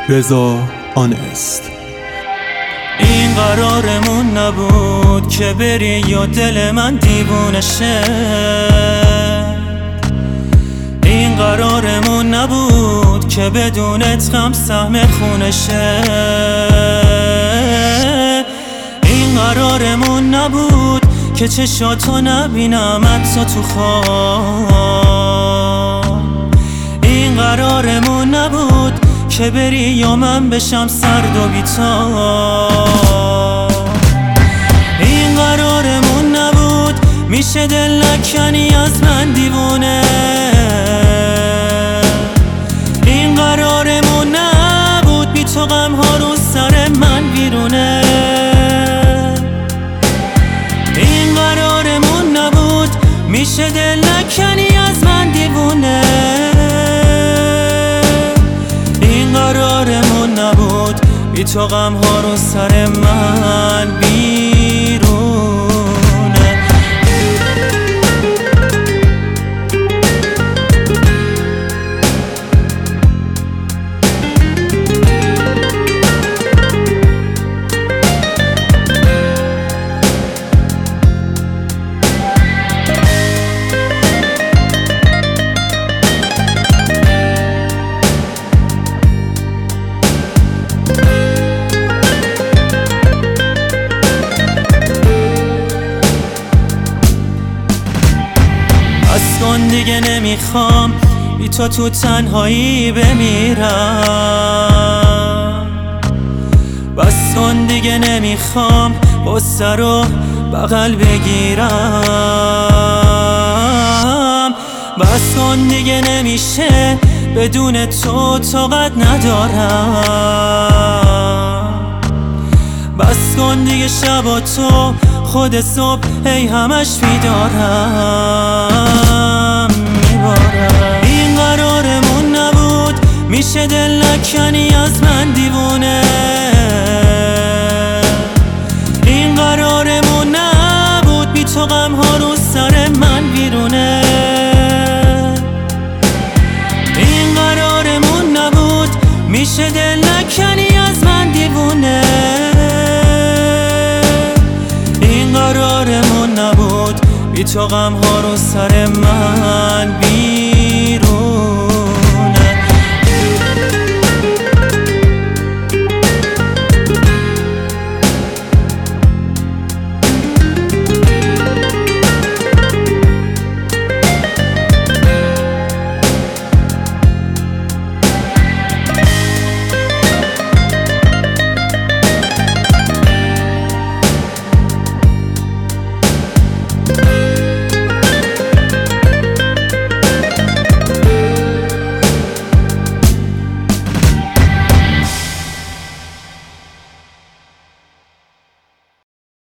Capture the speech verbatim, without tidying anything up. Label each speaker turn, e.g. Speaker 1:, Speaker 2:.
Speaker 1: رضا آنست.
Speaker 2: این قرارمون نبود که بری یا دل من دیوونه شه. این قرارمون نبود که بدونت غم سهم خونه شه. این قرارمون نبود که چشاتو نبینم حتی تو خواب. این قرارمون نبود که بری یا من بشم سرد و بی‌تاب. این قرارمون نبود میشه دل نکنی از من دیوونه. این قرارمون نبود بی تو غم ها رو سر من بیرونه. این قرارمون نبود میشه دل نکنی از من دیوونه. این قرارمون نبود بی تو غم ها رو سر من بیرونه. بس کن دیگه نمیخوام بی تو تو تنهایی بمیرم. بس کن دیگه نمیخوام غصه رو بغل بگیرم. بس کن دیگه نمیشه بدون تو طاقت ندارم. بس کن دیگه شبا تو خود صبح هی همش بیدارم میبارم. این قرارمون نبود میشه دل نکنی از من دیوونه. این قرارمون نبود بی تو غم ها رو سر من بیرونه. این قرارمون نبود میشه دل نکنی از من دیوونه. این قرارمون نبود بی تو غم ها رو سر من بیرونه.